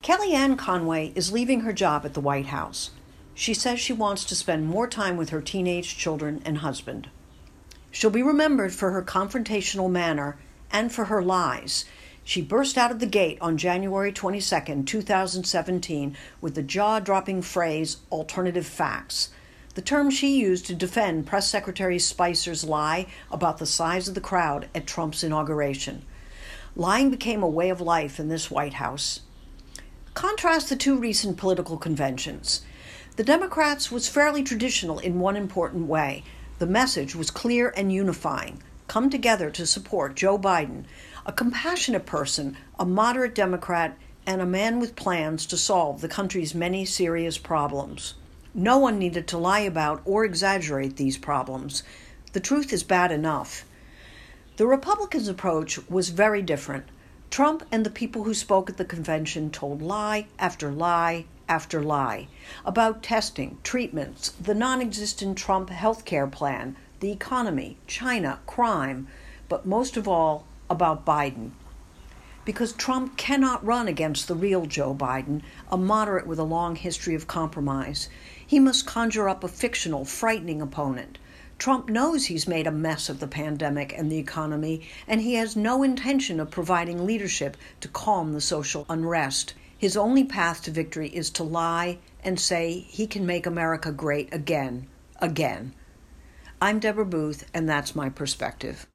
Kellyanne Conway is leaving her job at the White House. She says she wants to spend more time with her teenage children and husband. She'll be remembered for her confrontational manner and for her lies. She burst out of the gate on January 22, 2017, with the jaw-dropping phrase, alternative facts, the term she used to defend Press Secretary Spicer's lie about the size of the crowd at Trump's inauguration. Lying became a way of life in this White House. Contrast the two recent political conventions. The Democrats was fairly traditional in one important way. The message was clear and unifying. Come together to support Joe Biden, a compassionate person, a moderate Democrat, and a man with plans to solve the country's many serious problems. No one needed to lie about or exaggerate these problems. The truth is bad enough. The Republicans' approach was very different. Trump and the people who spoke at the convention told lie after lie after lie about testing, treatments, the non-existent Trump health care plan, the economy, China, crime, but most of all, about Biden. Because Trump cannot run against the real Joe Biden, a moderate with a long history of compromise. He must conjure up a fictional, frightening opponent. Trump knows he's made a mess of the pandemic and the economy, and he has no intention of providing leadership to calm the social unrest. His only path to victory is to lie and say he can make America great again. I'm Deborah Booth, and that's my perspective.